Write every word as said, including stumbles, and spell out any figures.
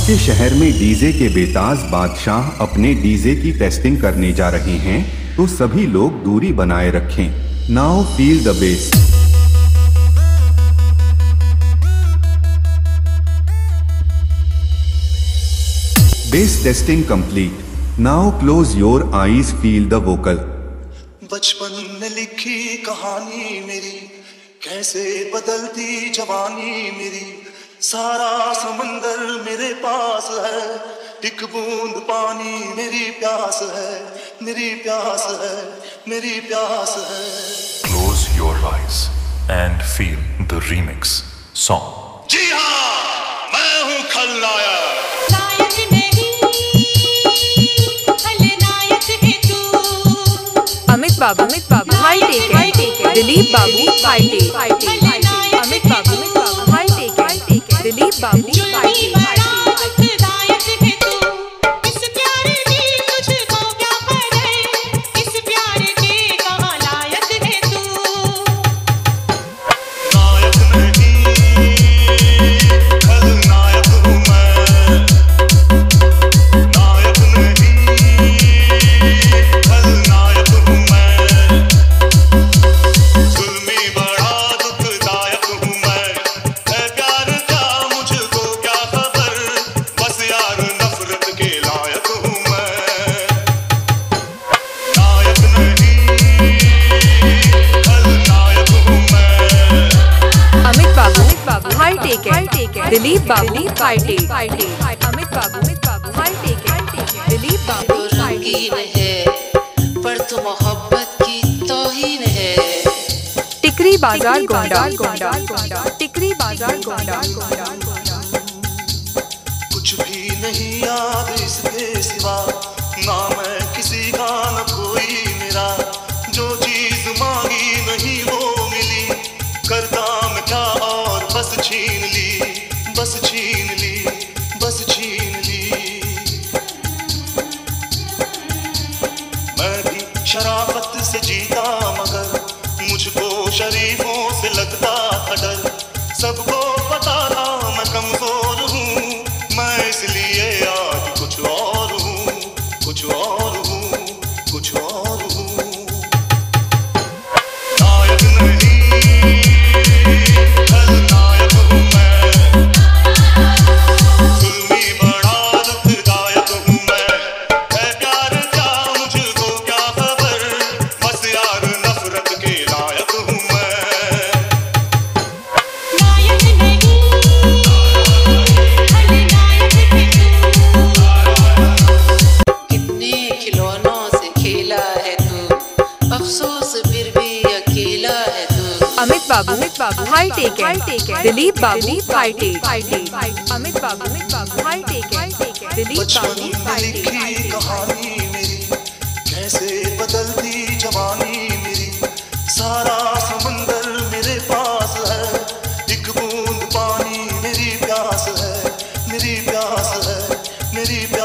आपके शहर में डीजे के बेताज बादशाह अपने डीजे की टेस्टिंग करने जा रहे हैं, तो सभी लोग दूरी बनाए रखें। Now feel the base. Base testing complete. Now close your eyes, feel the vocal. बचपन में लिखी कहानी मेरी, कैसे बदलती जवानी मेरी। सारा समंदर मेरे पास है, एक बूंद पानी मेरी प्यास है, मेरी प्यास है, मेरी प्यास है। Close your eyes and feel the remix song. जी हाँ, मैं हूँ खलनायक। नायक नहीं, खलनायक है तू। Amit babu, Amit babu, high tech high tech Dilip babu, high tech high tech Amit babu, Amit babu, high tech high tech Dilip babu, high tech high tech. नायक है तू, इस प्यार की तुझको क्या पड़े, इस प्यार के कहाँ लायक है तू। नायक नहीं, खलनायक हूँ मैं। नायक नहीं, खलनायक हूँ मैं। जुल्मी बड़ा दुखदायक हूँ मैं। है प्यार का मुझको क्या खबर, बस यार नफरत के लायक हूँ मैं। नायक नहीं, खलनायक हूँ मैं। Amit babu, Amit babu, high tech high tech Dilip babu, high tech high tech Amit babu, Amit babu, high tech high tech Dilip babu, high tech. रंगीन है पर तो मोहब्बत की तौहीन है। टिकरी बाजार गोंडा गोंडा गोंडा टिकरी बाजार गोंडा गोंडा। कुछ भी नहीं याद इसके सिवा, ना मैं किसी का न कोई मेरा। जो चीज मांगी नहीं वो मिली, करता मैं क्या और बस छीन ली, बस छीन ली, बस छीन ली। मैं भी शराफत से जीता मगर मुझको शरीफों से लगता था डर। सबको पता था मैं कमजोर हूँ, मैं इसलिए आज कुछ और हूँ, कुछ और हूँ, कुछ और हूँ। नायक नहीं, खलनायक हूँ मैं। जुल्मी बड़ा दुखदायक हूँ मैं। है प्यार का मुझको क्या खबर, बस यार नफरत के लायक हूँ मैं। नायक नहीं, खलनायक है तू। कितने खिलौनों से खेला है तू, अफसोस फिर भी अकेला है तू। Amit babu, Amit babu, high tech high tech Dilip babu, high tech high tech Amit babu, Amit babu, high tech high tech Dilip बचपन बाबू, में हाई टेक हाई लिखी टेक। कहानी मेरी, कैसे बदलती जवानी मेरी। सारा समंदर मेरे पास है, एक बूंद पानी मेरी प्यास है, मेरी प्यास है, मेरी प्यास